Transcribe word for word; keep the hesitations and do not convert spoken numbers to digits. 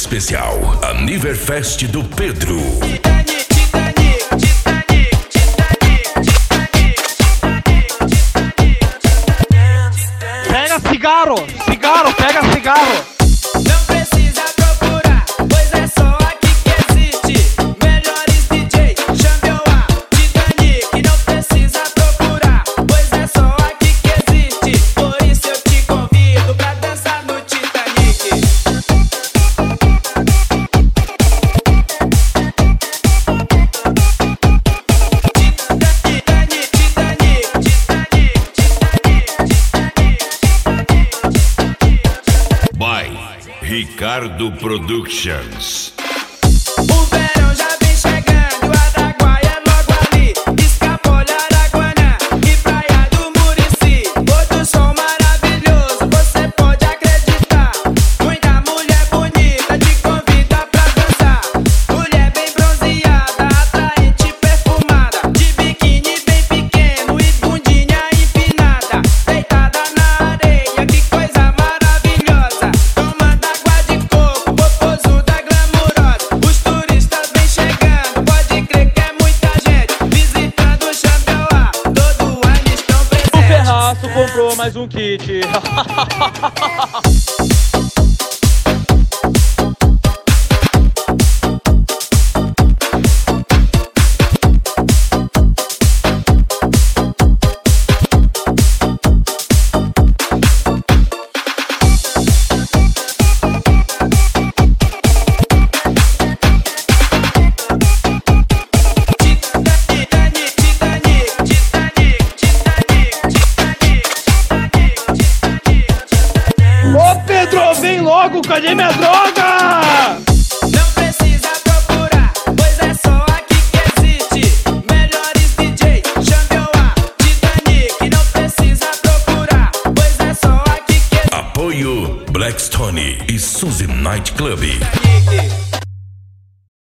especial Aniverfest do Pedro. Pega cigarro, cigarro, pega cigarro. Não precisa procurar, pois é só aqui que existe. Melhores D J, Champion A, Titanic. Não precisa procurar, pois é só aqui que existe. Por isso eu te convido pra dançar no Titanic. Titanic, Titanic, Titanic, By Ricardo Productions. O verão já vem chegando, Araguaia é logo ali. Escapolha, Araguanã e Praia do Murici. Outro som maravilhoso, você pode acreditar. Muita mulher bonita te convida pra dançar. Mulher bem bronzeada, atraente, perfumada. De biquíni bem pequeno e bundinha empinada. Deitada na areia, que coisa maravilhosa. Tomando água de coco, popozuda glamurosa. Os turistas vêm chegando, pode crer que é muita gente. Visitando o Champion A, todo ano estão O presentes. Ferraço comprou mais um kit. Titanic, Titanic, Titanic, Titanic, Titanic. Ô Pedro, vem logo, cadê minha droga? Não precisa procurar, pois é só aqui que existe. Melhores D J, Champion A, Titanic. Não precisa procurar, pois é só aqui que existe. Apoio Blackstone e Suzy Night Club. Titanic.